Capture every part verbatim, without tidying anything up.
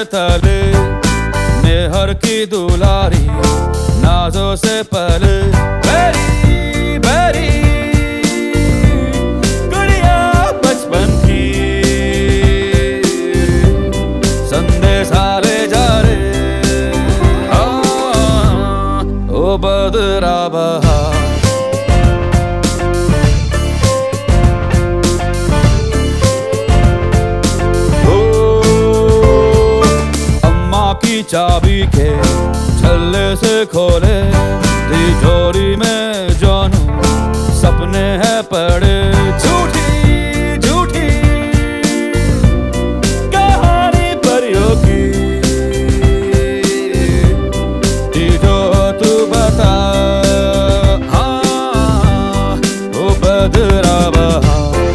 तले मेहर की दुलारी नाजों से पले बेरी बेरी गुड़िया बचपन की संदेशा ले जा रे ओ बदरा बहा चाबी के छल्ले से खोले तिजोरी में जानू सपने हैं पड़े झूठी झूठी कहानी परियों की जो तू बता हाँ वो बदरा बहा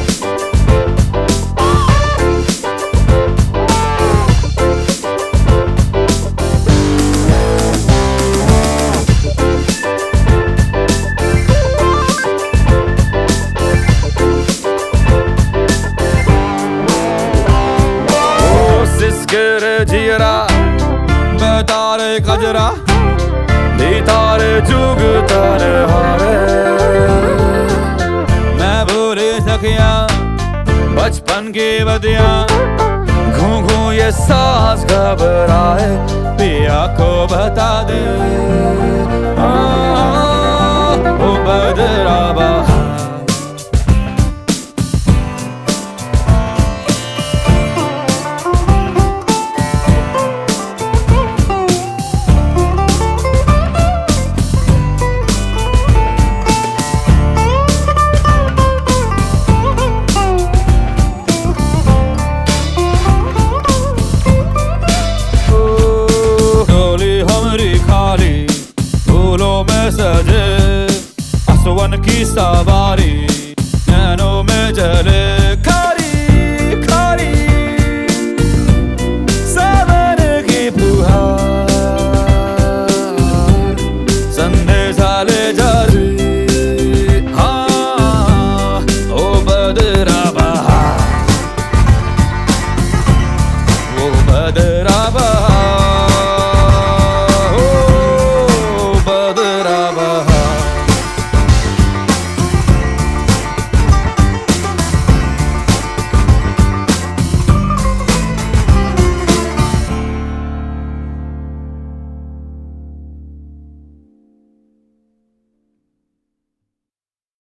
जियरा बेतारे कजरा तारे जुग तारे हारे मैं भूल सकिया बचपन की बदियां घू घू ये सांस घबराए पिया को बता दे ओ बदरा बहा सजे आसवन की सवारी नैनों में जले खारी खारी सावन की फुहार संदेशा ले जा रे हाँ ओ बदरा बहा ओ बदरा बहा Bye.